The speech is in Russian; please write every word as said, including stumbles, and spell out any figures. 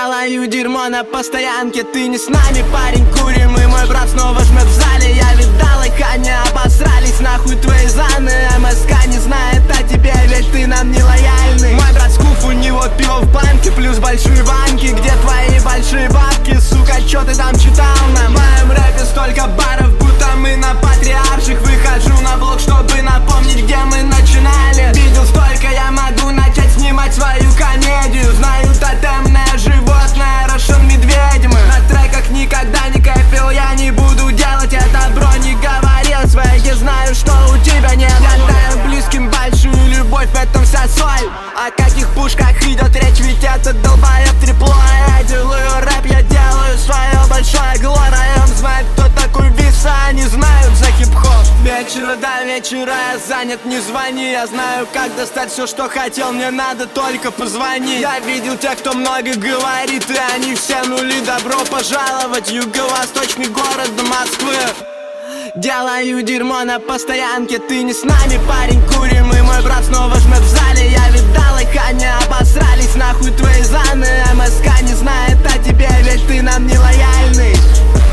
Делаю дерьмо на постоянке, ты не с нами, парень, курим. И мой брат снова жмет в зале. Я видал их, они обосрались, нахуй твои заны. МСК не знает о тебе, ведь ты нам не лояльный. Мой брат скуф, у него пиво в банке, плюс большие банки. Где твои большие бабки, сука, чё ты там читал нам? В моем рэпе столько баров, будто мы на патриарших. Выхожу на блог, чтобы напомнить, где мы начинали. Видел столько, я могу начать снимать свою комедию. Знаю тотемное животное, Рошен Медведьмы. На треках никогда не кайфил, я не буду делать это, бро, не говорил свои. Знаю, что у тебя нет. Я даю близким большую любовь, в этом вся соль. О каких пушках идет речь, ведь это долбоеб трепло. Я делаю рэп, я делаю свое большое гло. Район знает, кто такой Виса, они знают за хип-хоп. Вечера до вечера я занят, не звони. Я знаю, как достать все, что хотел, мне надо только позвонить. Я видел тех, кто много говорит, и они все нули. Добро пожаловать в юго-восточный город Москвы. Делаю дерьмо на постоянке, ты не с нами, парень, курим. И мой брат снова жмет в зале. Я видал их, они обосрались, нахуй твои заны. МСК не знает о тебе, ведь ты нам не лояльный.